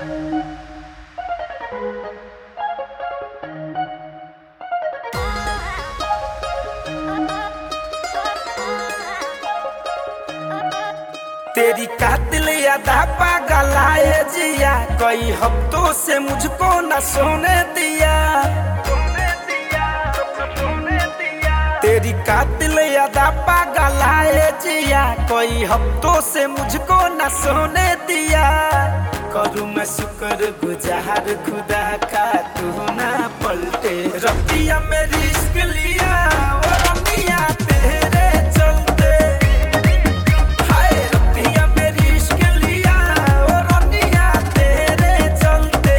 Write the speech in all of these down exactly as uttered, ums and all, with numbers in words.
तेरी कातिल यादा पागल आए जिया, कई हफ्तों से मुझको न सोने दिया। तेरी कातिल यादा पागल आए जिया, कई हफ्तों से मुझको न सोने दिया। करूँ मैं शुक्र गुजार खुदा का, तू ना पलटे रबिया में रिस्क लिया। और रबिया तेरे चलते, हाय रबिया में रिस्क लिया। और रबिया तेरे चलते,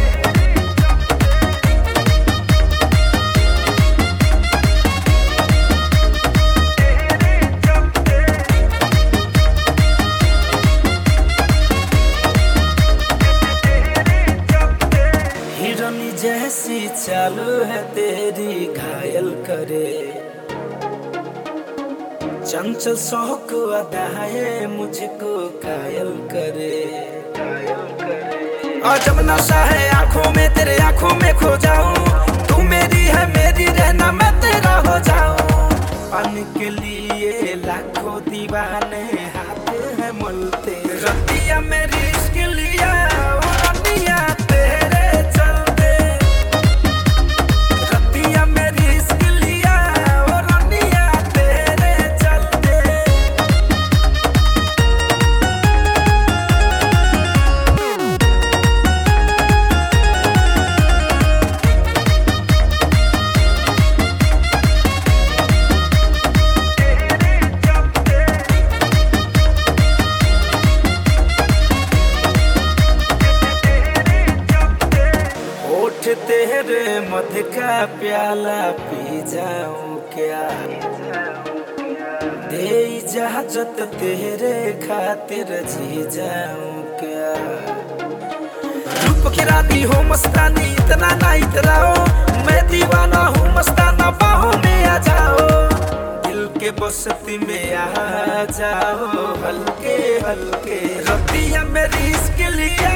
हिरनी जैसी चालू है तेरी घायल करे। चंचल शौक अदाए मुझको कायल करे। और जब नशा है आंखों में, तेरे आंखों में खो जाऊं। तू मेरी है मेरी रहना, मैं तेरा हो जाऊं। पाने के लिए लाखों दीवाने हाथ है मलते। रतिया में रिस्क लिया। और रतिया तेरे चलते, रतिया में रिस्क लिया। और रतिया तेरे चलते, होठ तेरे मध का प्याला पी जाऊं क्या। दे इजाजत तेरे खातिर जी जाऊं क्या। रूप की रानी हो मस्तानी, इतना ना इतराओ। मैं दीवाना हूँ मस्ताना, बाहों में आ जाओ। दिल के बस्ती में आ जाओ, हल्के हल्के रतिया में रिस्क लिया।